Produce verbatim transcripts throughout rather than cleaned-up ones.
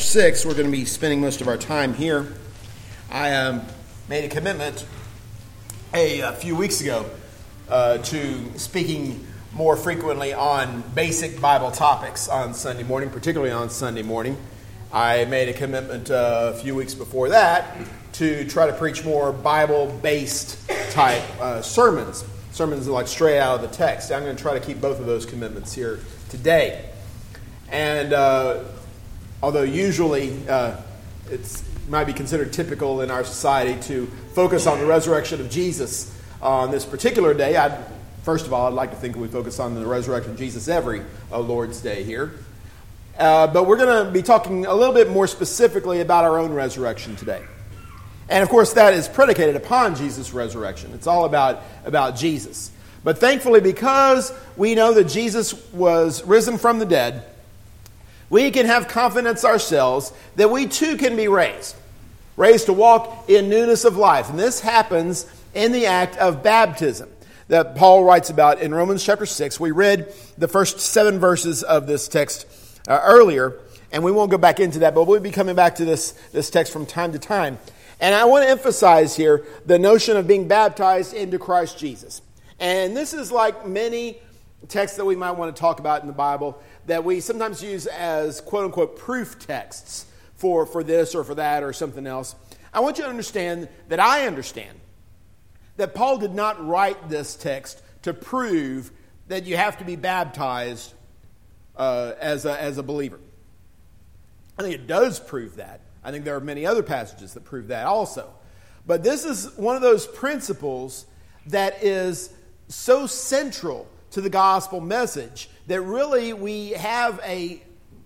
six. We're going to be spending most of our time here. I um, made a commitment a, a few weeks ago uh, to speaking more frequently on basic Bible topics on Sunday morning, particularly on Sunday morning. I made a commitment uh, a few weeks before that to try to preach more Bible-based type uh, sermons, sermons like straight out of the text. I'm going to try to keep both of those commitments here today. And uh, although usually uh, it might be considered typical in our society to focus on the resurrection of Jesus on this particular day, I'd, first of all, I'd like to think we focus on the resurrection of Jesus every uh, Lord's Day here. Uh, but we're going to be talking a little bit more specifically about our own resurrection today. And of course, that is predicated upon Jesus' resurrection. It's all about, about Jesus. But thankfully, because we know that Jesus was risen from the dead, we can have confidence ourselves that we too can be raised. Raised to walk in newness of life. And this happens in the act of baptism that Paul writes about in Romans chapter six. We read the first seven verses of this text uh, earlier, and we won't go back into that, but we'll be coming back to this, this text from time to time. And I want to emphasize here the notion of being baptized into Christ Jesus. And this is like many texts that we might want to talk about in the Bible that we sometimes use as quote-unquote proof texts for, for this or for that or something else. I want you to understand that I understand that Paul did not write this text to prove that you have to be baptized uh, as a, as a believer. I think it does prove that. I think there are many other passages that prove that also. But this is one of those principles that is so central to the gospel message that really we have a,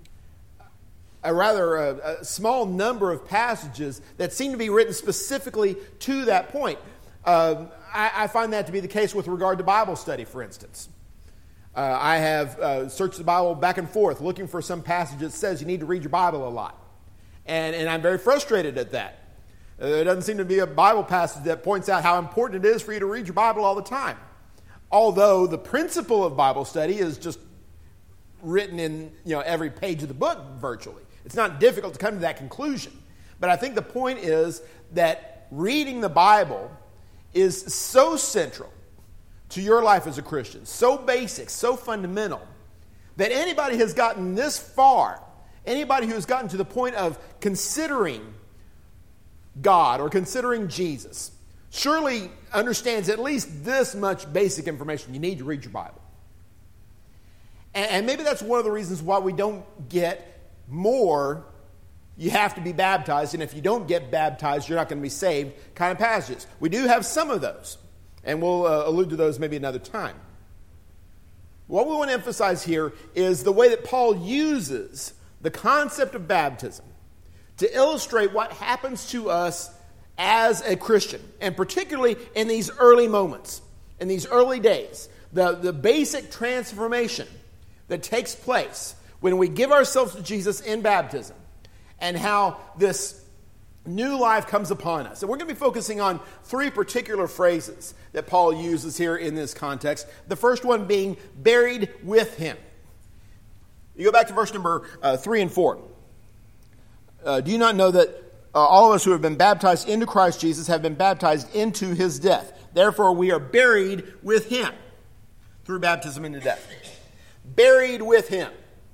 a rather a, a small number of passages that seem to be written specifically to that point. Uh, I, I find that to be the case with regard to Bible study, for instance. Uh, I have uh, searched the Bible back and forth looking for some passage that says you need to read your Bible a lot. And, and I'm very frustrated at that. Uh, there doesn't seem to be a Bible passage that points out how important it is for you to read your Bible all the time. Although the principle of Bible study is just written in, you know, every page of the book virtually. It's not difficult to come to that conclusion. But I think the point is that reading the Bible is so central to your life as a Christian, so basic, so fundamental, that anybody has gotten this far, anybody who has gotten to the point of considering God or considering Jesus, surely understands at least this much basic information. You need to read your Bible. And maybe that's one of the reasons why we don't get more, you have to be baptized, and if you don't get baptized, you're not going to be saved kind of passages. We do have some of those, and we'll uh, allude to those maybe another time. What we want to emphasize here is the way that Paul uses the concept of baptism to illustrate what happens to us as a Christian, and particularly in these early moments, in these early days, the, the basic transformation that takes place when we give ourselves to Jesus in baptism, and how this new life comes upon us. And we're going to be focusing on three particular phrases that Paul uses here in this context. The first one being buried with him. You go back to verse number uh, three and four. Uh, do you not know that uh, all of us who have been baptized into Christ Jesus have been baptized into his death? Therefore, we are buried with him through baptism into death. Buried with him.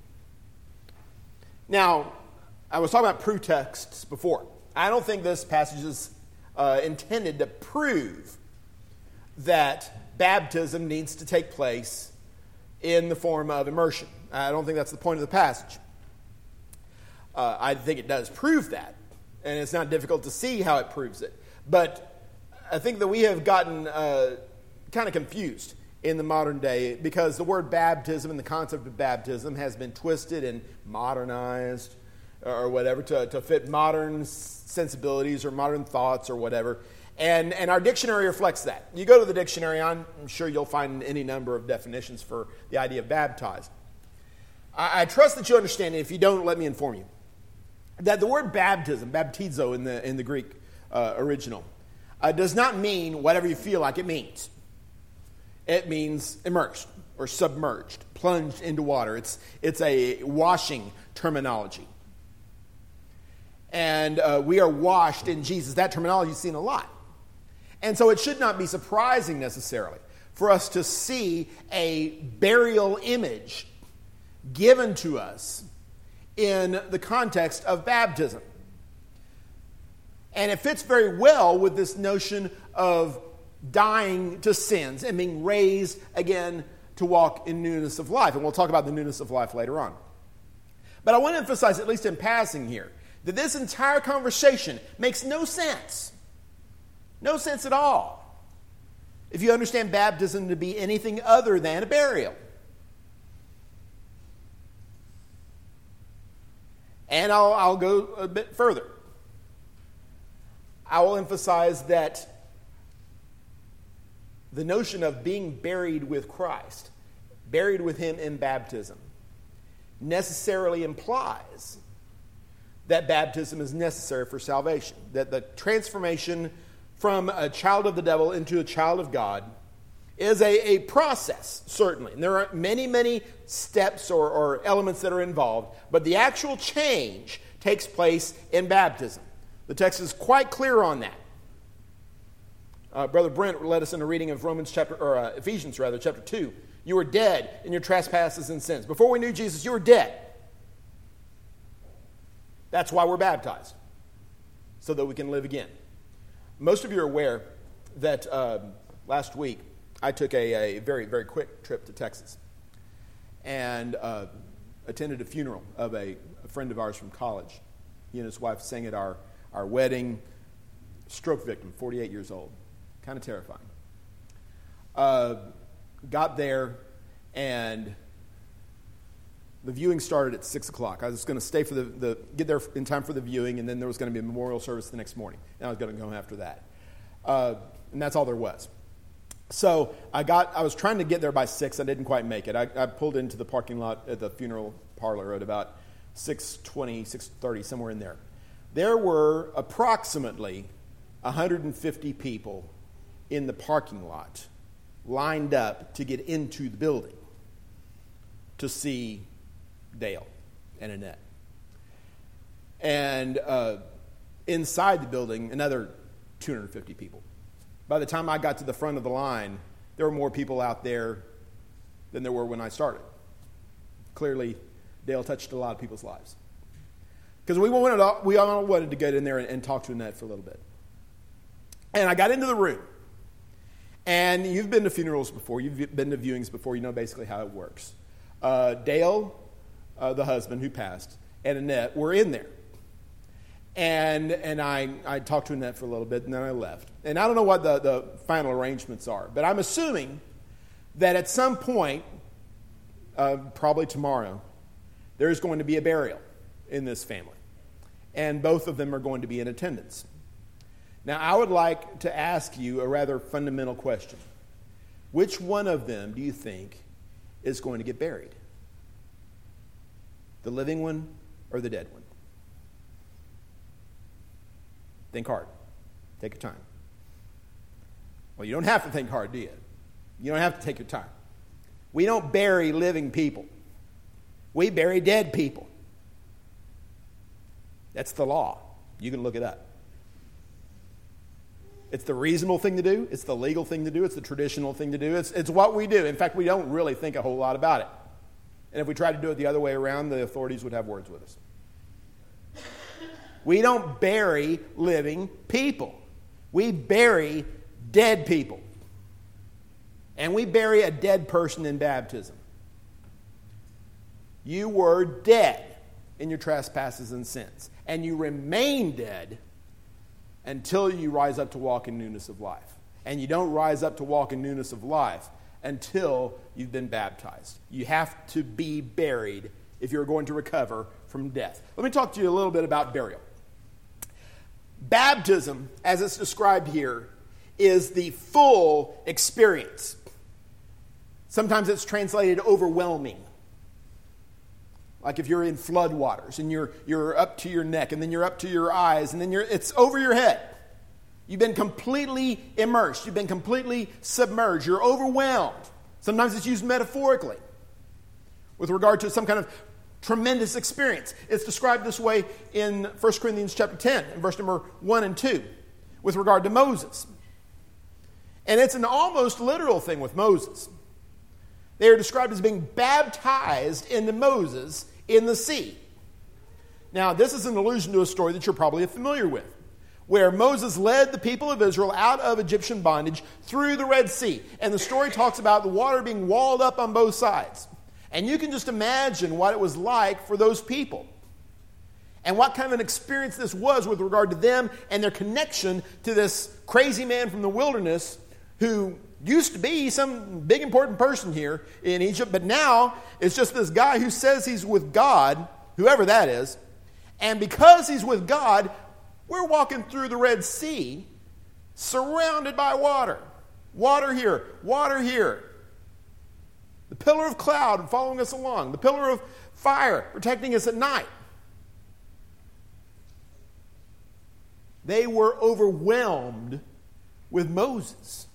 Now, I was talking about proof texts before. I don't think this passage is uh, intended to prove that baptism needs to take place in the form of immersion. I don't think that's the point of the passage. Uh, I think it does prove that, and it's not difficult to see how it proves it. But I think that we have gotten uh, kind of confused in the modern day because the word baptism and the concept of baptism has been twisted and modernized or whatever to, to fit modern sensibilities or modern thoughts or whatever. And, and our dictionary reflects that. You go to the dictionary, I'm sure you'll find any number of definitions for the idea of baptized. I, I trust that you understand it. If you don't, let me inform you. That the word baptism, baptizo in the, in the Greek uh, original, uh, does not mean whatever you feel like it means. It means immersed or submerged, plunged into water. It's, it's a washing terminology. and uh, we are washed in Jesus. That terminology is seen a lot. And so it should not be surprising necessarily for us to see a burial image given to us in the context of baptism. And it fits very well with this notion of dying to sins and being raised again to walk in newness of life. And we'll talk about the newness of life later on. But I want to emphasize, at least in passing here, that this entire conversation makes no sense. No sense at all if you understand baptism to be anything other than a burial. And I'll, I'll go a bit further. I will emphasize that the notion of being buried with Christ, buried with Him in baptism, necessarily implies that baptism is necessary for salvation. That the transformation from a child of the devil into a child of God is a, a process, certainly. And there are many, many steps or, or elements that are involved, but the actual change takes place in baptism. The text is quite clear on that. Uh, Brother Brent led us in a reading of Romans chapter, or uh, Ephesians rather, chapter two. You were dead in your trespasses and sins. Before we knew Jesus, you were dead. That's why we're baptized, so that we can live again. Most of you are aware that uh, last week I took a, a very, very quick trip to Texas and uh, attended a funeral of a, a friend of ours from college. He and his wife sang at our, our wedding. Stroke victim, forty-eight years old. Kind of terrifying. Uh, got there, and the viewing started at six o'clock. I was going to stay for the, the get there in time for the viewing, and then there was going to be a memorial service the next morning. And I was going to go after that. Uh, and that's all there was. So I got. I was trying to get there by six. I didn't quite make it. I, I pulled into the parking lot at the funeral parlor at about six twenty, six thirty, somewhere in there. There were approximately one hundred fifty people in the parking lot lined up to get into the building to see Dale and Annette. And uh, inside the building, another two hundred fifty people. By the time I got to the front of the line, there were more people out there than there were when I started. Clearly, Dale touched a lot of people's lives. Because we wanted, we all wanted to get in there and, and talk to Annette for a little bit. And I got into the room. And you've been to funerals before. You've been to viewings before. You know basically how it works. Uh, Dale, uh, the husband who passed, and Annette were in there. And and I, I talked to Annette for a little bit, and then I left. And I don't know what the, the final arrangements are, but I'm assuming that at some point, uh, probably tomorrow, there's going to be a burial in this family. And both of them are going to be in attendance. Now, I would like to ask you a rather fundamental question. Which one of them do you think is going to get buried? The living one or the dead one? Think hard. Take your time. Well, you don't have to think hard, do you? You don't have to take your time. We don't bury living people. We bury dead people. That's the law. You can look it up. It's the reasonable thing to do. It's the legal thing to do. It's the traditional thing to do. It's, it's what we do. In fact, we don't really think a whole lot about it. And if we tried to do it the other way around, the authorities would have words with us. We don't bury living people. We bury dead people. And we bury a dead person in baptism. You were dead in your trespasses and sins. And you remain dead until you rise up to walk in newness of life. And you don't rise up to walk in newness of life until you've been baptized. You have to be buried if you're going to recover from death. Let me talk to you a little bit about burial. Baptism, as it's described here, is the full experience. Sometimes it's translated overwhelming. Like if you're in flood waters and you're you're up to your neck and then you're up to your eyes and then you're it's over your head. You've been completely immersed. You've been completely submerged. You're overwhelmed. Sometimes it's used metaphorically with regard to some kind of tremendous experience. It's described this way in First Corinthians chapter ten, in verse number one and two, with regard to Moses. And it's an almost literal thing with Moses. They are described as being baptized into Moses in the sea. Now, this is an allusion to a story that you're probably familiar with, where Moses led the people of Israel out of Egyptian bondage through the Red Sea. And the story talks about the water being walled up on both sides. And you can just imagine what it was like for those people. And what kind of an experience this was with regard to them and their connection to this crazy man from the wilderness who used to be some big important person here in Egypt, but now it's just this guy who says he's with God, whoever that is. And because he's with God, we're walking through the Red Sea surrounded by water. Water here, water here. The pillar of cloud following us along. The pillar of fire protecting us at night. They were overwhelmed with Moses.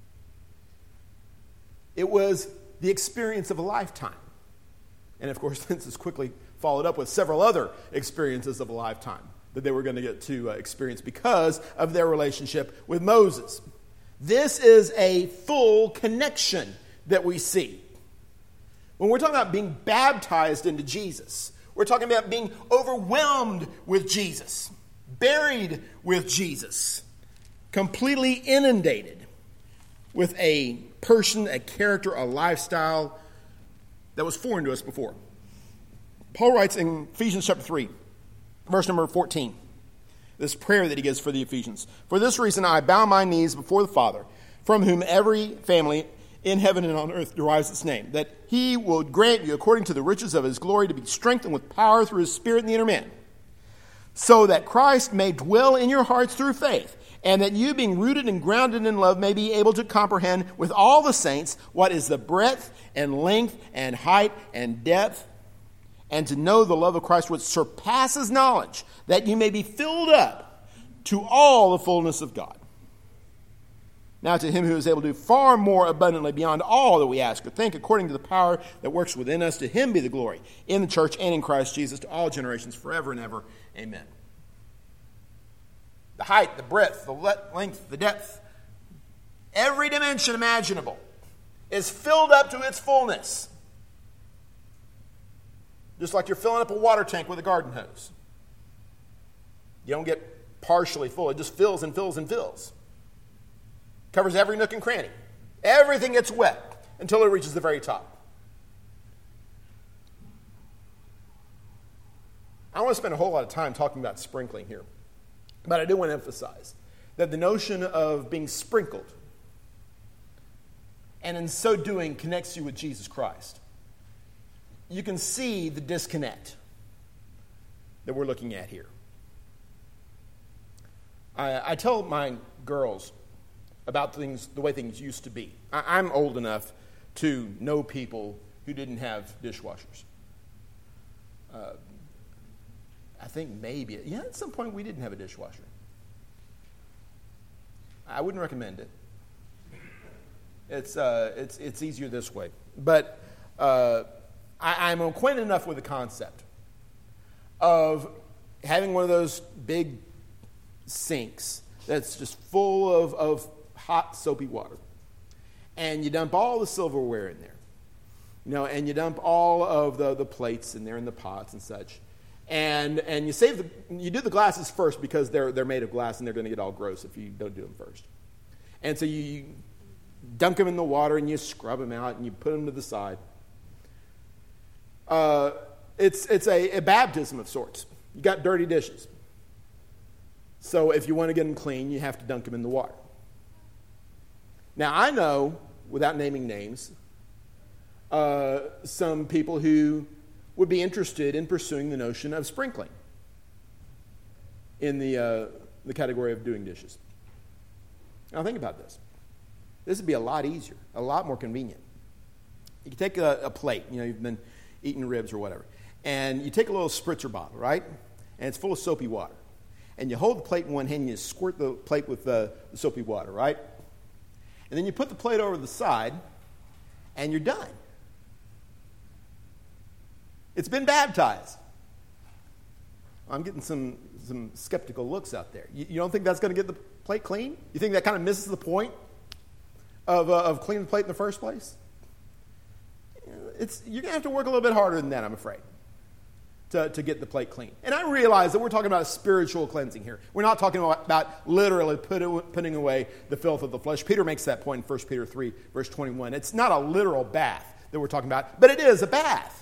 It was the experience of a lifetime. And of course, this is quickly followed up with several other experiences of a lifetime that they were going to get to uh, experience because of their relationship with Moses. This is a full connection that we see. When we're talking about being baptized into Jesus, we're talking about being overwhelmed with Jesus, buried with Jesus, completely inundated with a person, a character, a lifestyle that was foreign to us before. Paul writes in Ephesians chapter three, verse number fourteen, this prayer that he gives for the Ephesians. For this reason I bow my knees before the Father, from whom every family in heaven and on earth derives its name, that he will grant you, according to the riches of his glory, to be strengthened with power through his Spirit in the inner man, so that Christ may dwell in your hearts through faith, and that you, being rooted and grounded in love, may be able to comprehend with all the saints what is the breadth and length and height and depth, and to know the love of Christ which surpasses knowledge, that you may be filled up to all the fullness of God. Now to him who is able to do far more abundantly beyond all that we ask or think, according to the power that works within us, to him be the glory in the church and in Christ Jesus to all generations forever and ever. Amen. The height, the breadth, the length, the depth, every dimension imaginable is filled up to its fullness. Just like you're filling up a water tank with a garden hose. You don't get partially full. It just fills and fills and fills. Covers every nook and cranny. Everything gets wet until it reaches the very top. I don't want to spend a whole lot of time talking about sprinkling here. But I do want to emphasize that the notion of being sprinkled, and in so doing connects you with Jesus Christ. You can see the disconnect that we're looking at here. I, I tell my girls about things, the way things used to be. I, I'm old enough to know people who didn't have dishwashers. Uh, I think maybe, yeah, at some point we didn't have a dishwasher. I wouldn't recommend it. It's uh, it's it's easier this way. But uh, I, I'm acquainted enough with the concept of having one of those big sinks that's just full of, of hot, soapy water. And you dump all the silverware in there. You know, and you dump all of the, the plates in there and the pots and such. And and you save the you do the glasses first because they're they're made of glass and they're going to get all gross if you don't do them first. And so you dunk them in the water and you scrub them out and you put them to the side. Uh, it's it's a, a baptism of sorts. You got dirty dishes. So if you want to get them clean, you have to dunk them in the water. Now I know, without naming names, uh, some people who would be interested in pursuing the notion of sprinkling in the uh, the category of doing dishes. Now think about this. This would be a lot easier, a lot more convenient. You take a, a plate, you know, you've been eating ribs or whatever, and you take a little spritzer bottle, right? And it's full of soapy water. And you hold the plate in one hand and you squirt the plate with the, the soapy water, right? And then you put the plate over the side and you're done. It's been baptized. I'm getting some, some skeptical looks out there. You, you don't think that's going to get the plate clean? You think that kind of misses the point of, uh, of cleaning the plate in the first place? It's, you're going to have to work a little bit harder than that, I'm afraid, to, to get the plate clean. And I realize that we're talking about a spiritual cleansing here. We're not talking about, about literally put, putting away the filth of the flesh. Peter makes that point in First Peter three, verse twenty-one. It's not a literal bath that we're talking about, but it is a bath.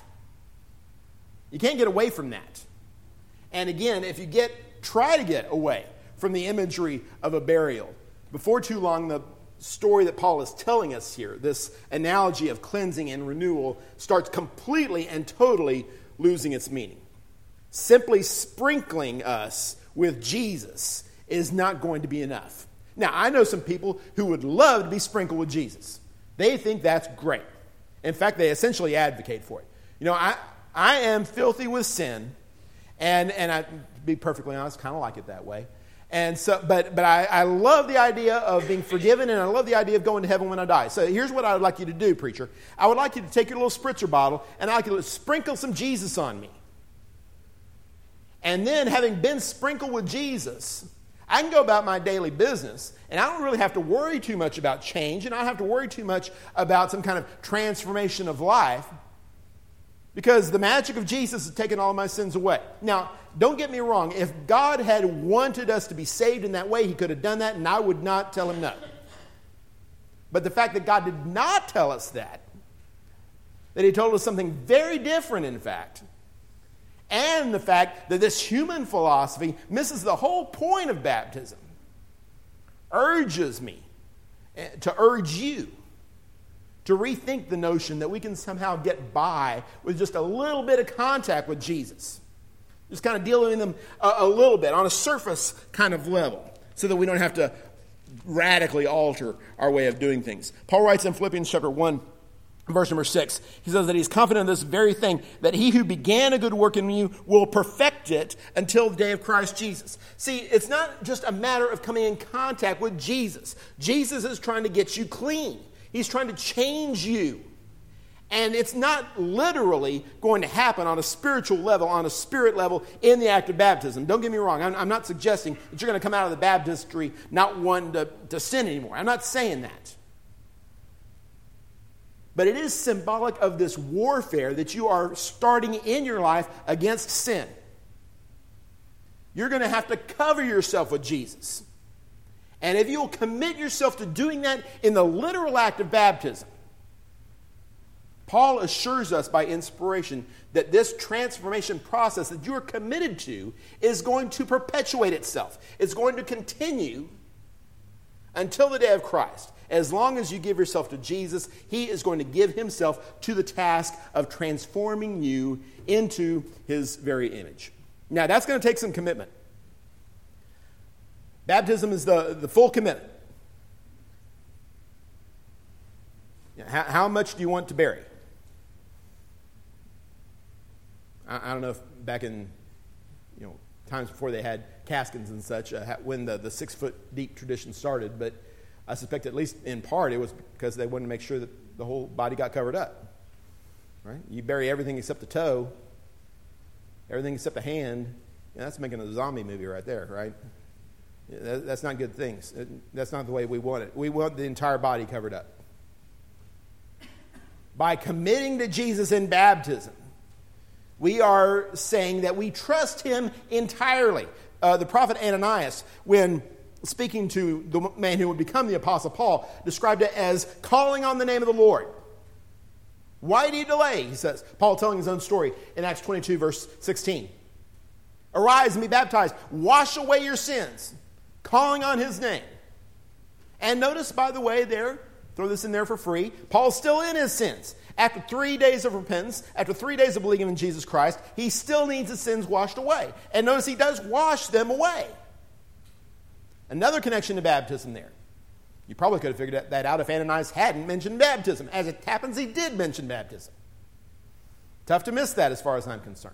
You can't get away from that. And again, if you get try to get away from the imagery of a burial, before too long, the story that Paul is telling us here, this analogy of cleansing and renewal, starts completely and totally losing its meaning. Simply sprinkling us with Jesus is not going to be enough. Now, I know some people who would love to be sprinkled with Jesus. They think that's great. In fact, they essentially advocate for it. You know, I, I am filthy with sin. And and I, to be perfectly honest, kind of like it that way. And so, but but I, I love the idea of being forgiven, and I love the idea of going to heaven when I die. So here's what I would like you to do, preacher. I would like you to take your little spritzer bottle, and I'd like you to sprinkle some Jesus on me. And then, having been sprinkled with Jesus, I can go about my daily business, and I don't really have to worry too much about change, and I don't have to worry too much about some kind of transformation of life, because the magic of Jesus has taken all of my sins away. Now, don't get me wrong. If God had wanted us to be saved in that way, he could have done that, and I would not tell him no. But the fact that God did not tell us that, that he told us something very different, in fact, and the fact that this human philosophy misses the whole point of baptism, urges me to urge you to rethink the notion that we can somehow get by with just a little bit of contact with Jesus. Just kind of dealing with them a, a little bit on a surface kind of level so that we don't have to radically alter our way of doing things. Paul writes in Philippians chapter one, verse number six, he says that he's confident of this very thing, that he who began a good work in you will perfect it until the day of Christ Jesus. See, it's not just a matter of coming in contact with Jesus. Jesus is trying to get you clean. He's trying to change you. And it's not literally going to happen on a spiritual level, on a spirit level, in the act of baptism. Don't get me wrong. I'm, I'm not suggesting that you're going to come out of the baptistry not wanting to, to sin anymore. I'm not saying that. But it is symbolic of this warfare that you are starting in your life against sin. You're going to have to cover yourself with Jesus. And if you will commit yourself to doing that in the literal act of baptism, Paul assures us by inspiration that this transformation process that you are committed to is going to perpetuate itself. It's going to continue until the day of Christ. As long as you give yourself to Jesus, he is going to give himself to the task of transforming you into his very image. Now, that's going to take some commitment. Baptism is the, the full commitment. How, how much do you want to bury? I, I don't know if back in you know times before they had caskets and such, uh, when the, the six-foot deep tradition started, but I suspect at least in part it was because they wanted to make sure that the whole body got covered up. Right? You bury everything except the toe, everything except the hand, and that's making a zombie movie right there, right? That's not good things. That's not the way we want it. We want the entire body covered up. By committing to Jesus in baptism, we are saying that we trust him entirely. Uh, the prophet Ananias, when speaking to the man who would become the Apostle Paul, described it as calling on the name of the Lord. Why do you delay? He says. Paul telling his own story in Acts twenty-two, verse sixteen. Arise and be baptized. Wash away your sins. Calling on his name. And notice, by the way, there, throw this in there for free, Paul's still in his sins. After three days of repentance, after three days of believing in Jesus Christ, he still needs his sins washed away. And notice he does wash them away. Another connection to baptism there. You probably could have figured that out if Ananias hadn't mentioned baptism. As it happens, he did mention baptism. Tough to miss that as far as I'm concerned.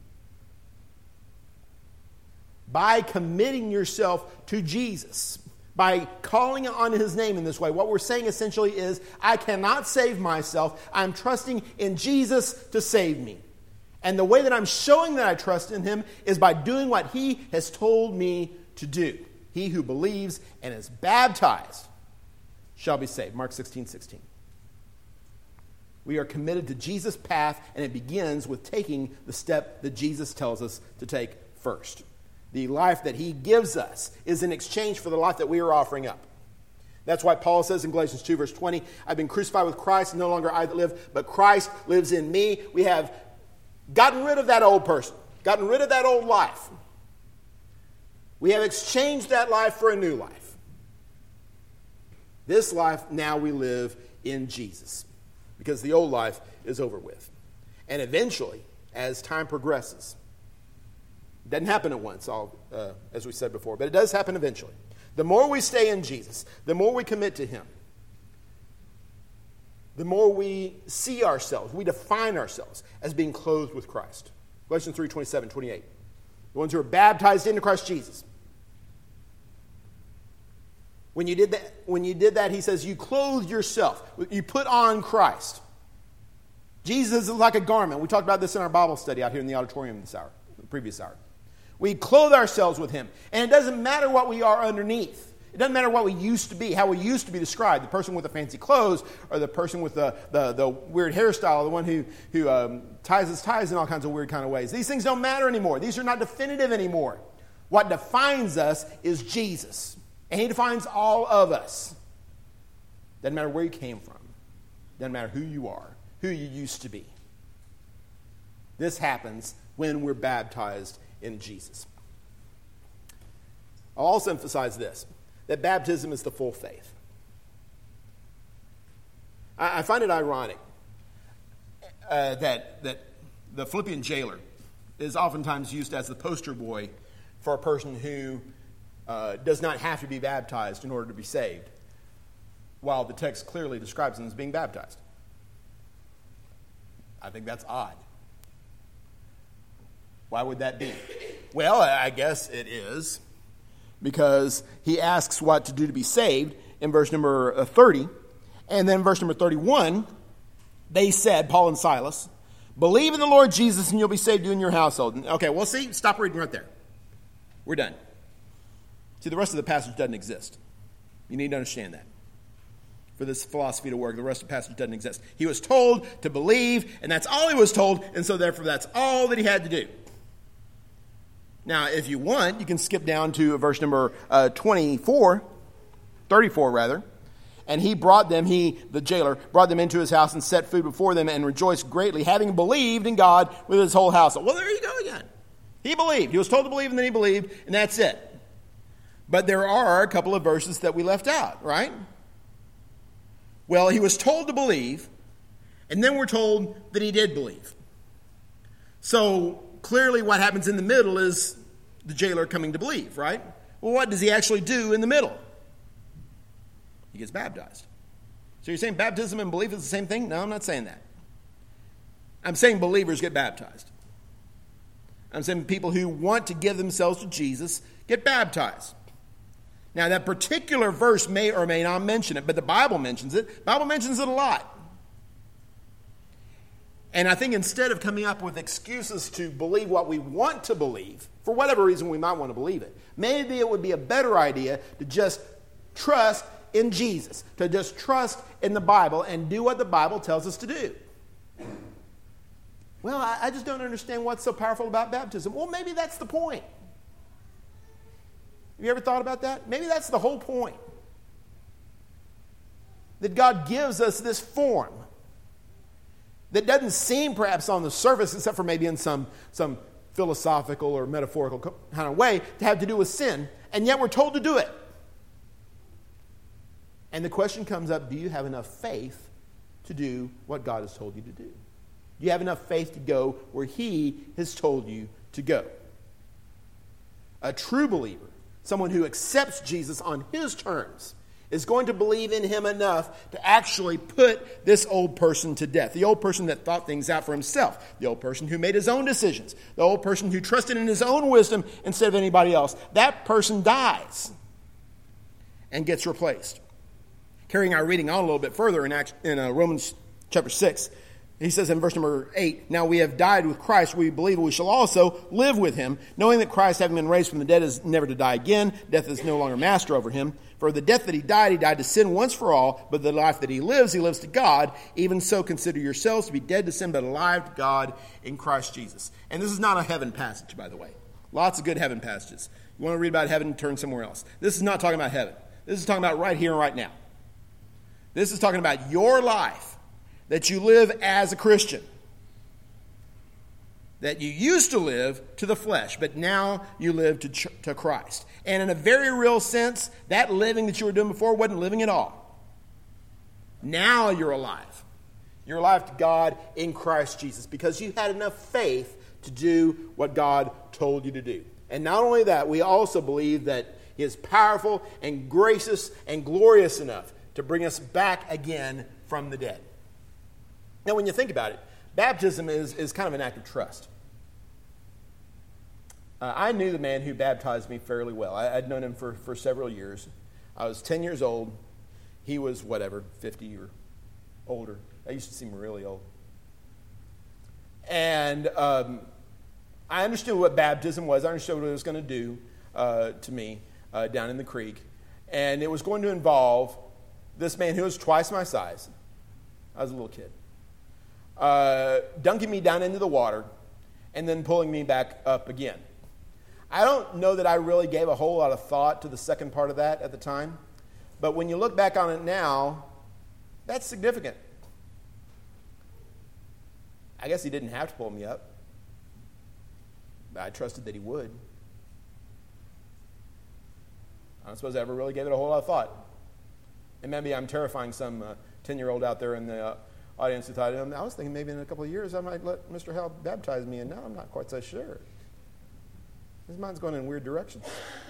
By committing yourself to Jesus, by calling on his name in this way, what we're saying essentially is, I cannot save myself. I'm trusting in Jesus to save me. And the way that I'm showing that I trust in him is by doing what he has told me to do. He who believes and is baptized shall be saved. Mark sixteen sixteen. We are committed to Jesus' path, and it begins with taking the step that Jesus tells us to take first. The life that he gives us is in exchange for the life that we are offering up. That's why Paul says in Galatians two, verse twenty, I've been crucified with Christ, no longer I that live, but Christ lives in me. We have gotten rid of that old person, gotten rid of that old life. We have exchanged that life for a new life. This life now we live in Jesus, because the old life is over with. And eventually, as time progresses, it doesn't happen at once, all, uh, as we said before, but it does happen eventually. The more we stay in Jesus, the more we commit to him, the more we see ourselves, we define ourselves as being clothed with Christ. Galatians three, twenty-seven, twenty-eight. The ones who are baptized into Christ Jesus. When you did that, when you did that, he says, you clothed yourself. You put on Christ. Jesus is like a garment. We talked about this in our Bible study out here in the auditorium this hour, the previous hour. We clothe ourselves with him. And it doesn't matter what we are underneath. It doesn't matter what we used to be, how we used to be described. The person with the fancy clothes, or the person with the, the, the weird hairstyle, the one who, who um, ties his ties in all kinds of weird kind of ways. These things don't matter anymore. These are not definitive anymore. What defines us is Jesus. And he defines all of us. Doesn't matter where you came from. Doesn't matter who you are, who you used to be. This happens when we're baptized in Jesus. I'll also emphasize this, that baptism is the full faith. I, I find it ironic uh, that, that the Philippian jailer is oftentimes used as the poster boy for a person who uh, does not have to be baptized in order to be saved, while the text clearly describes him as being baptized. I think that's odd. Why would that be? Well, I guess it is because he asks what to do to be saved in verse number thirty. And then verse number thirty-one, they said, Paul and Silas, believe in the Lord Jesus and you'll be saved, you and your household. Okay, well, see, stop reading right there. We're done. See, the rest of the passage doesn't exist. You need to understand that. For this philosophy to work, the rest of the passage doesn't exist. He was told to believe, and that's all he was told, and so therefore that's all that he had to do. Now, if you want, you can skip down to verse number uh, twenty-four, thirty-four rather. And he brought them, he, the jailer, brought them into his house and set food before them and rejoiced greatly, having believed in God with his whole household. Well, there you go again. He believed. He was told to believe and then he believed, and that's it. But there are a couple of verses that we left out, right? Well, he was told to believe, and then we're told that he did believe. So clearly what happens in the middle is the jailer coming to believe, right? Well, what does he actually do in the middle? He gets baptized. So you're saying baptism and belief is the same thing? No, I'm not saying that. I'm saying believers get baptized. I'm saying people who want to give themselves to Jesus get baptized. Now, that particular verse may or may not mention it, but the Bible mentions it. The Bible mentions it a lot. And I think instead of coming up with excuses to believe what we want to believe, for whatever reason we might want to believe it, maybe it would be a better idea to just trust in Jesus, to just trust in the Bible and do what the Bible tells us to do. Well, I, I just don't understand what's so powerful about baptism. Well, maybe that's the point. Have you ever thought about that? Maybe that's the whole point. That God gives us this form that doesn't seem perhaps on the surface, except for maybe in some, some philosophical or metaphorical kind of way, to have to do with sin, and yet we're told to do it. And the question comes up, do you have enough faith to do what God has told you to do? Do you have enough faith to go where he has told you to go? A true believer, someone who accepts Jesus on his terms, is going to believe in him enough to actually put this old person to death. The old person that thought things out for himself. The old person who made his own decisions. The old person who trusted in his own wisdom instead of anybody else. That person dies and gets replaced. Carrying our reading on a little bit further in, Acts, in uh, Romans chapter six, He says in verse number eight, now we have died with Christ, we believe we shall also live with him, knowing that Christ, having been raised from the dead, is never to die again. Death is no longer master over him. For the death that he died, he died to sin once for all, but the life that he lives, he lives to God. Even so consider yourselves to be dead to sin, but alive to God in Christ Jesus. And this is not a heaven passage, by the way. Lots of good heaven passages. You want to read about heaven, turn somewhere else. This is not talking about heaven. This is talking about right here and right now. This is talking about your life that you live as a Christian. That you used to live to the flesh, but now you live to, to Christ. And in a very real sense, that living that you were doing before wasn't living at all. Now you're alive. You're alive to God in Christ Jesus because you had enough faith to do what God told you to do. And not only that, we also believe that he is powerful and gracious and glorious enough to bring us back again from the dead. Now, when you think about it, baptism is, is kind of an act of trust. Uh, I knew the man who baptized me fairly well. I, I'd known him for, for several years. I was ten years old. He was, whatever, fifty or older. I used to seem really old. And um, I understood what baptism was. I understood what it was going to do uh, to me uh, down in the creek. And it was going to involve this man who was twice my size. I was a little kid. Uh, dunking me down into the water and then pulling me back up again. I don't know that I really gave a whole lot of thought to the second part of that at the time, but when you look back on it now, that's significant. I guess he didn't have to pull me up, but I trusted that he would. I don't suppose I ever really gave it a whole lot of thought. And maybe I'm terrifying some uh, ten-year-old out there in the uh, audience who thought, I was thinking maybe in a couple of years I might let Mister Howell baptize me, and now I'm not quite so sure. His mind's going in weird directions.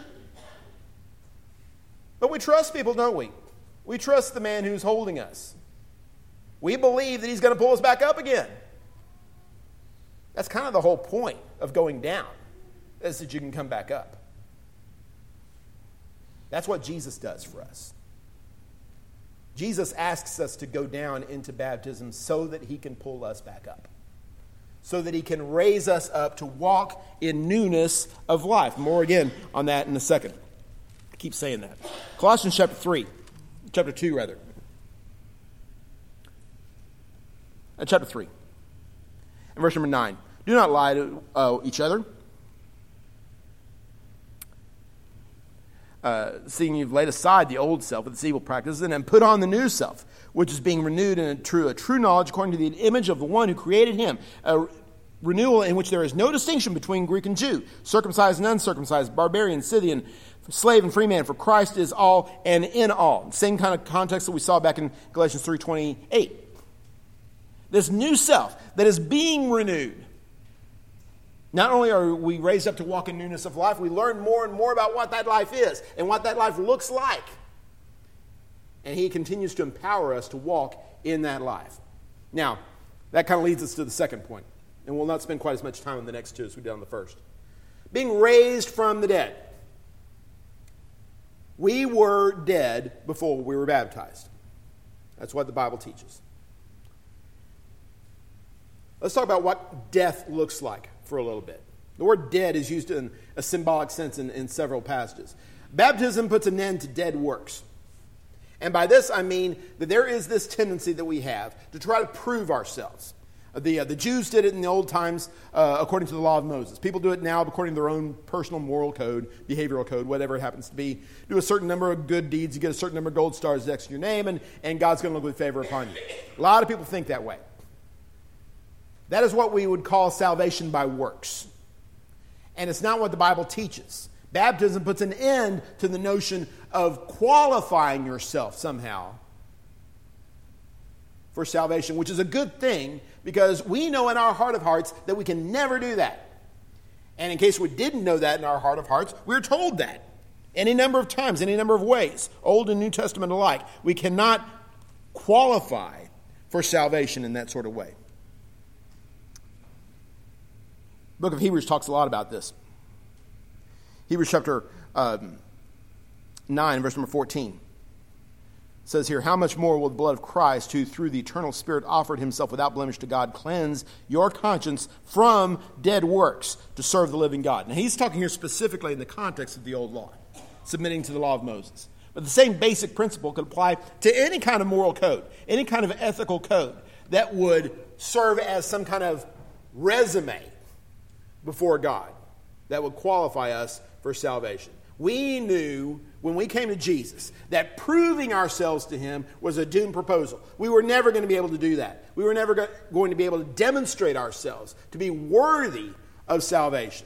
But we trust people, don't we? We trust the man who's holding us. We believe that he's going to pull us back up again. That's kind of the whole point of going down, is that you can come back up. That's what Jesus does for us. Jesus asks us to go down into baptism so that he can pull us back up. So that he can raise us up to walk in newness of life. More again on that in a second. I keep saying that. Colossians chapter three. Chapter two, rather. Uh, chapter three. And verse number nine. Do not lie to uh, each other. Uh, seeing you've laid aside the old self with its evil practices and put on the new self, which is being renewed in a true, a true knowledge according to the image of the one who created him. A renewal in which there is no distinction between Greek and Jew, circumcised and uncircumcised, barbarian, Scythian, slave and free man, for Christ is all and in all. Same kind of context that we saw back in Galatians three twenty-eight. This new self that is being renewed. Not only are we raised up to walk in newness of life, we learn more and more about what that life is and what that life looks like. And he continues to empower us to walk in that life. Now, that kind of leads us to the second point. And we'll not spend quite as much time on the next two as we did on the first. Being raised from the dead. We were dead before we were baptized. That's what the Bible teaches. Let's talk about what death looks like for a little bit. The word dead is used in a symbolic sense in, in several passages. Baptism puts an end to dead works. And by this I mean that there is this tendency that we have to try to prove ourselves. The, uh, the Jews did it in the old times uh, according to the law of Moses. People do it now according to their own personal moral code, behavioral code, whatever it happens to be. Do a certain number of good deeds, you get a certain number of gold stars next to your name, and, and God's going to look with favor upon you. A lot of people think that way. That is what we would call salvation by works. And it's not what the Bible teaches. Baptism puts an end to the notion of qualifying yourself somehow for salvation, which is a good thing because we know in our heart of hearts that we can never do that. And in case we didn't know that in our heart of hearts, we're told that any number of times, any number of ways, Old and New Testament alike. We cannot qualify for salvation in that sort of way. The book of Hebrews talks a lot about this. Hebrews chapter um, nine, verse number fourteen. It says here, how much more will the blood of Christ, who through the eternal Spirit offered himself without blemish to God, cleanse your conscience from dead works to serve the living God? Now he's talking here specifically in the context of the old law, submitting to the law of Moses. But the same basic principle could apply to any kind of moral code, any kind of ethical code that would serve as some kind of resume before God that would qualify us for salvation. We knew when we came to Jesus that proving ourselves to him was a doomed proposal. We were never going to be able to do that. We were never go- going to be able to demonstrate ourselves to be worthy of salvation.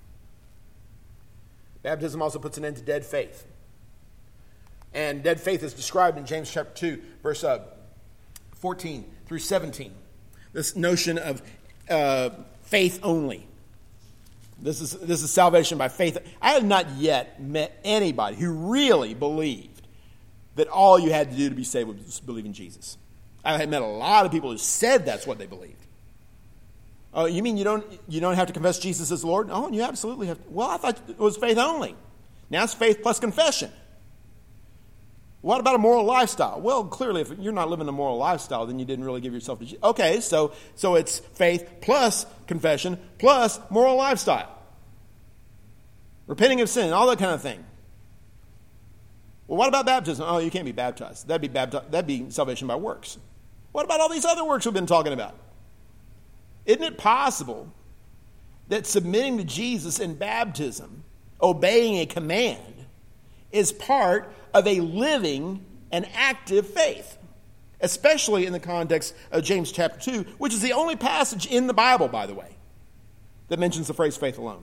Baptism also puts an end to dead faith. And dead faith is described in James chapter two, verse uh, fourteen through seventeen. This notion of uh, faith only. This is this is salvation by faith. I have not yet met anybody who really believed that all you had to do to be saved was believe in Jesus. I have met a lot of people who said that's what they believed. Oh, you mean you don't you don't have to confess Jesus as Lord? Oh, you absolutely have to. Well, I thought it was faith only. Now it's faith plus confession. What about a moral lifestyle? Well, clearly, if you're not living a moral lifestyle, then you didn't really give yourself to Jesus. Okay, so, so it's faith plus confession plus moral lifestyle. Repenting of sin, all that kind of thing. Well, what about baptism? Oh, you can't be baptized. That'd be, bapti- that'd be salvation by works. What about all these other works we've been talking about? Isn't it possible that submitting to Jesus in baptism, obeying a command, is part of a living and active faith, especially in the context of James chapter two, which is the only passage in the Bible, by the way, that mentions the phrase faith alone.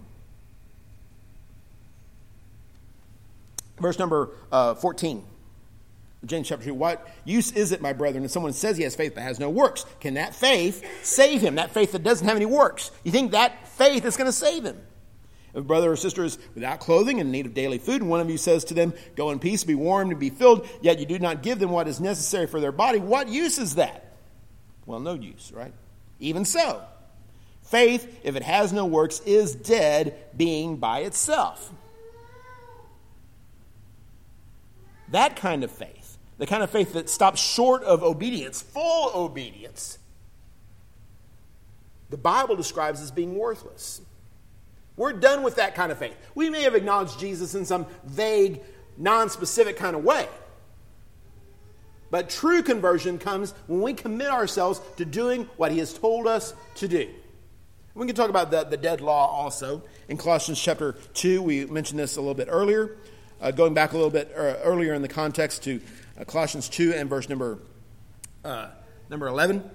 Verse number uh, fourteen, James chapter two, what use is it, my brethren, if someone says he has faith but has no works? Can that faith save him? That faith that doesn't have any works. You think that faith is going to save him? If a brother or sister is without clothing and in need of daily food, and one of you says to them, go in peace, be warmed, and be filled, yet you do not give them what is necessary for their body, what use is that? Well, no use, right? Even so, faith, if it has no works, is dead, being by itself. That kind of faith, the kind of faith that stops short of obedience, full obedience, the Bible describes as being worthless. We're done with that kind of faith. We may have acknowledged Jesus in some vague, non-specific kind of way. But true conversion comes when we commit ourselves to doing what he has told us to do. We can talk about the, the dead law also. In Colossians chapter two, we mentioned this a little bit earlier. Uh, going back a little bit uh, earlier in the context to uh, Colossians two and verse number, uh, number eleven.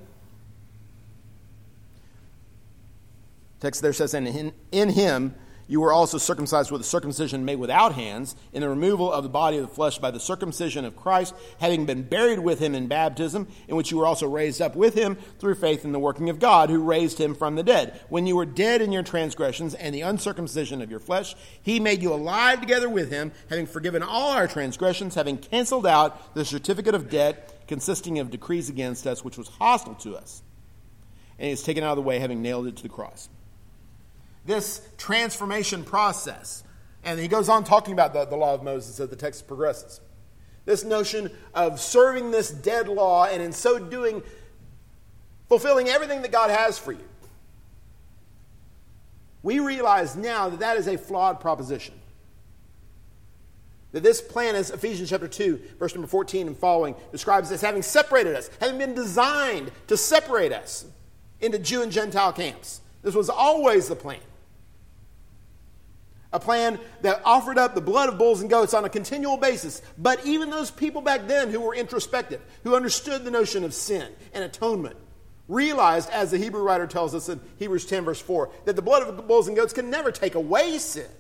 Text there says, and in, in him you were also circumcised with a circumcision made without hands, in the removal of the body of the flesh by the circumcision of Christ, having been buried with him in baptism, in which you were also raised up with him through faith in the working of God, who raised him from the dead. When you were dead in your transgressions and the uncircumcision of your flesh, he made you alive together with him, having forgiven all our transgressions, having canceled out the certificate of debt consisting of decrees against us, which was hostile to us. And he has taken out of the way, having nailed it to the cross. This transformation process, and he goes on talking about the, the law of Moses as the text progresses. This notion of serving this dead law and in so doing, fulfilling everything that God has for you. We realize now that that is a flawed proposition. That this plan, as Ephesians chapter two, verse number fourteen and following, describes as having separated us, having been designed to separate us into Jew and Gentile camps. This was always the plan. A plan that offered up the blood of bulls and goats on a continual basis. But even those people back then who were introspective, who understood the notion of sin and atonement, realized, as the Hebrew writer tells us in Hebrews ten, verse four, that the blood of the bulls and goats can never take away sin.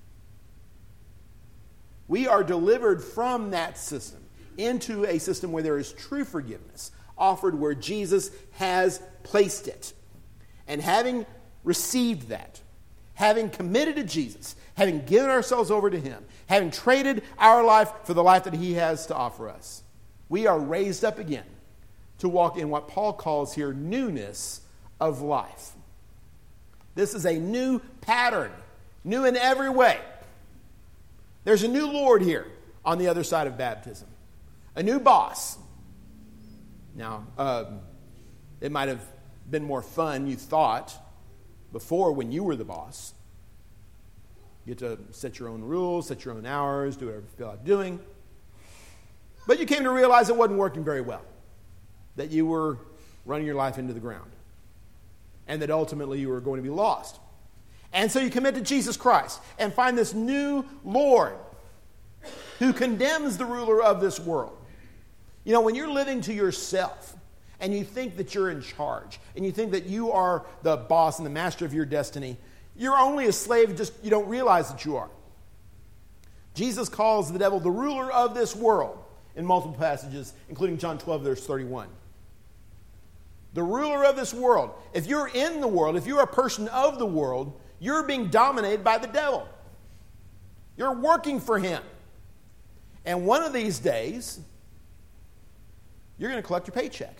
We are delivered from that system into a system where there is true forgiveness, offered where Jesus has placed it. And having received that, having committed to Jesus, having given ourselves over to him, having traded our life for the life that he has to offer us, we are raised up again to walk in what Paul calls here newness of life. This is a new pattern, new in every way. There's a new Lord here on the other side of baptism. A new boss. Now, um, it might have been more fun, you thought, before when you were the boss. You get to set your own rules, set your own hours, do whatever you feel like doing. But you came to realize it wasn't working very well. That you were running your life into the ground. And that ultimately you were going to be lost. And so you commit to Jesus Christ and find this new Lord who condemns the ruler of this world. You know, when you're living to yourself and you think that you're in charge and you think that you are the boss and the master of your destiny, you're only a slave, just you don't realize that you are. Jesus calls the devil the ruler of this world in multiple passages, including John twelve, verse thirty-one. The ruler of this world. If you're in the world, if you're a person of the world, you're being dominated by the devil. You're working for him. And one of these days, you're going to collect your paycheck.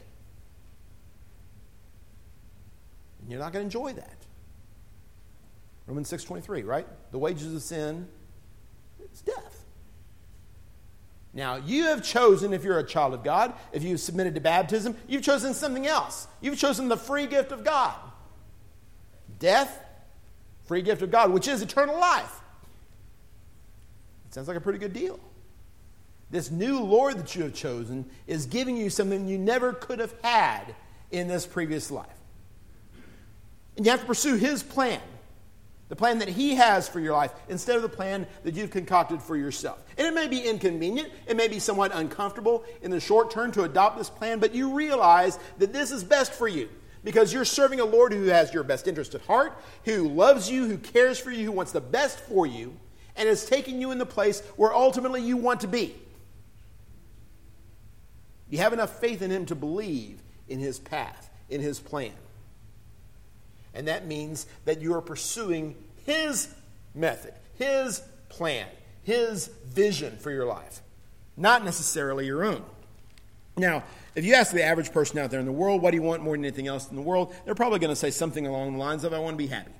And you're not going to enjoy that. Romans six twenty-three, right? The wages of sin is death. Now, you have chosen, if you're a child of God, if you've submitted to baptism, you've chosen something else. You've chosen the free gift of God. Death, free gift of God, which is eternal life. It sounds like a pretty good deal. This new Lord that you have chosen is giving you something you never could have had in this previous life. And you have to pursue his plan. The plan that he has for your life instead of the plan that you've concocted for yourself. And it may be inconvenient. It may be somewhat uncomfortable in the short term to adopt this plan, but you realize that this is best for you because you're serving a Lord who has your best interest at heart, who loves you, who cares for you, who wants the best for you, and is taking you in the place where ultimately you want to be. You have enough faith in him to believe in his path, in his plan. And that means that you are pursuing his method, his plan, his vision for your life, not necessarily your own. Now, if you ask the average person out there in the world, what do you want more than anything else in the world? They're probably going to say something along the lines of, I want to be happy.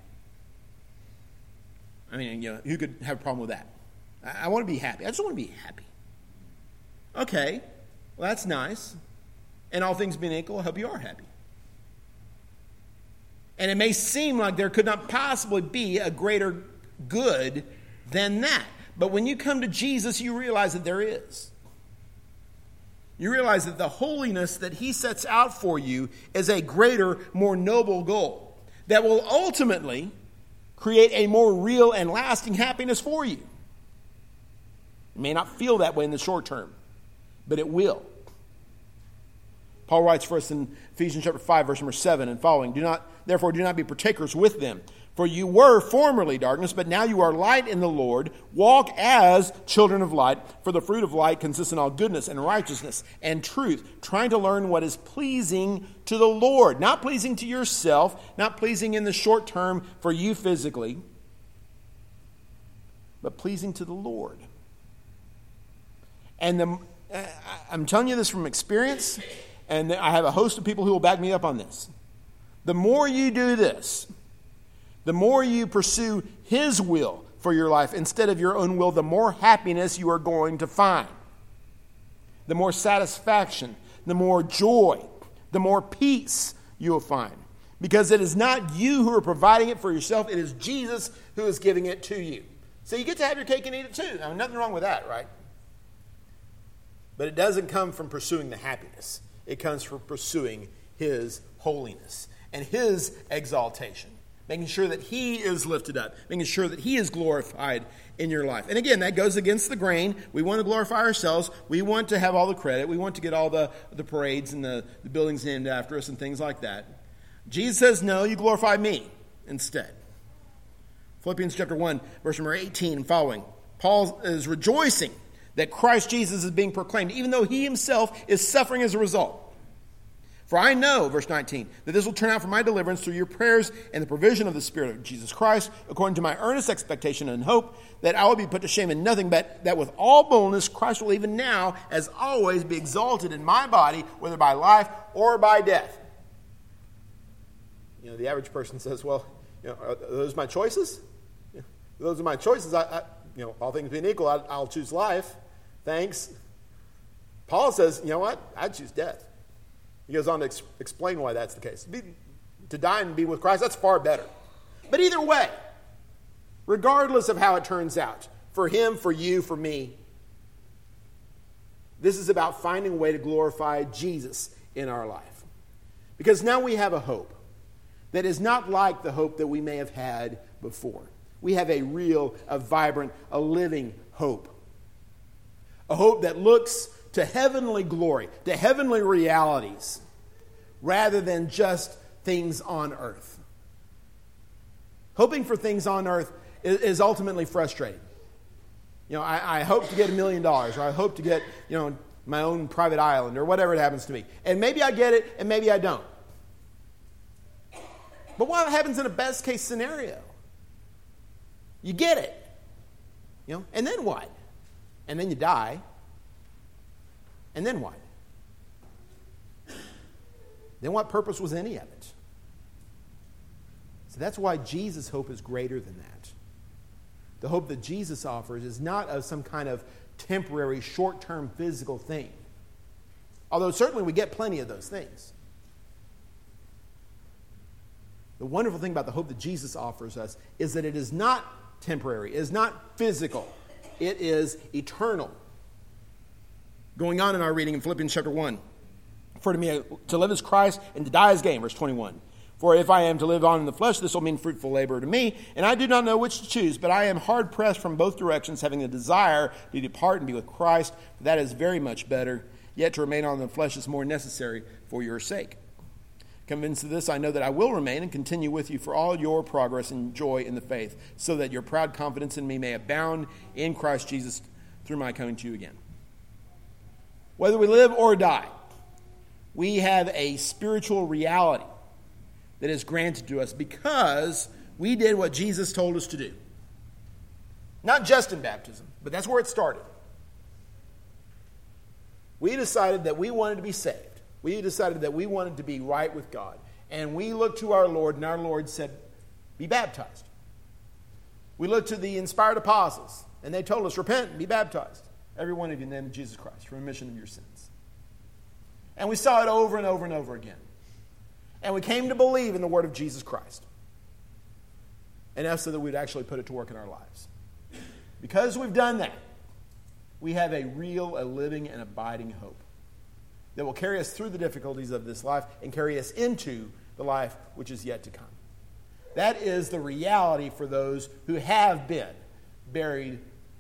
I mean, you know, who could have a problem with that? I, I want to be happy. I just want to be happy. Okay, well, that's nice. And all things being equal, I hope you are happy. And it may seem like there could not possibly be a greater good than that. But when you come to Jesus, you realize that there is. You realize that the holiness that he sets out for you is a greater, more noble goal that will ultimately create a more real and lasting happiness for you. You may not feel that way in the short term, but it will. Paul writes for us in Ephesians chapter five, verse number seven and following, "Do not, therefore do not be partakers with them. For you were formerly darkness, but now you are light in the Lord. Walk as children of light, for the fruit of light consists in all goodness and righteousness and truth, trying to learn what is pleasing to the Lord." Not pleasing to yourself, not pleasing in the short term for you physically, but pleasing to the Lord. And the, I'm telling you this from experience, and I have a host of people who will back me up on this. The more you do this, the more you pursue his will for your life instead of your own will, the more happiness you are going to find. The more satisfaction, the more joy, the more peace you will find. Because it is not you who are providing it for yourself, it is Jesus who is giving it to you. So you get to have your cake and eat it too. I mean, nothing wrong with that, right? But it doesn't come from pursuing the happiness. It comes from pursuing his holiness and his exaltation. Making sure that he is lifted up. Making sure that he is glorified in your life. And again, that goes against the grain. We want to glorify ourselves. We want to have all the credit. We want to get all the, the parades and the, the buildings named after us and things like that. Jesus says, no, you glorify me instead. Philippians chapter one, verse number eighteen and following. Paul is rejoicing that Christ Jesus is being proclaimed, even though he himself is suffering as a result. For I know, verse nineteen, that this will turn out for my deliverance through your prayers and the provision of the Spirit of Jesus Christ, according to my earnest expectation and hope, that I will be put to shame in nothing, but that with all boldness Christ will even now, as always, be exalted in my body, whether by life or by death. You know, the average person says, well, you know, are those my choices? You know, those are my choices. I, I, you know, all things being equal, I, I'll choose life. Thanks. Paul says, you know what? I'd choose death. He goes on to ex- explain why that's the case. Be, to die and be with Christ, that's far better. But either way, regardless of how it turns out, for him, for you, for me, this is about finding a way to glorify Jesus in our life. Because now we have a hope that is not like the hope that we may have had before. We have a real, a vibrant, a living hope. A hope that looks to heavenly glory, to heavenly realities, rather than just things on earth. Hoping for things on earth is, is ultimately frustrating. You know, I, I hope to get a million dollars, or I hope to get, you know, my own private island, or whatever it happens to be. And maybe I get it, and maybe I don't. But what happens in a best case scenario? You get it. You know, and then what? And then you die. And then what? Then what purpose was any of it? So that's why Jesus' hope is greater than that. The hope that Jesus offers is not of some kind of temporary, short-term physical thing. Although certainly we get plenty of those things. The wonderful thing about the hope that Jesus offers us is that it is not temporary, it is not physical, it is eternal. Going on in our reading in Philippians chapter one. For to me to live is Christ, and to die is gain, verse twenty-one. For if I am to live on in the flesh, this will mean fruitful labor to me, and I do not know which to choose, but I am hard-pressed from both directions, having a desire to depart and be with Christ, for that is very much better, yet to remain on in the flesh is more necessary for your sake. Convinced of this, I know that I will remain and continue with you for all your progress and joy in the faith, so that your proud confidence in me may abound in Christ Jesus through my coming to you again. Whether we live or die, we have a spiritual reality that is granted to us because we did what Jesus told us to do. Not just in baptism, but that's where it started. We decided that we wanted to be saved. We decided that we wanted to be right with God. And we looked to our Lord, and our Lord said, be baptized. We looked to the inspired apostles, and they told us, repent and be baptized, every one of you in the name of Jesus Christ, for remission of your sins. And we saw it over and over and over again. And we came to believe in the word of Jesus Christ. And that's so that we'd actually put it to work in our lives. Because we've done that, we have a real, a living, and abiding hope that will carry us through the difficulties of this life and carry us into the life which is yet to come. That is the reality for those who have been buried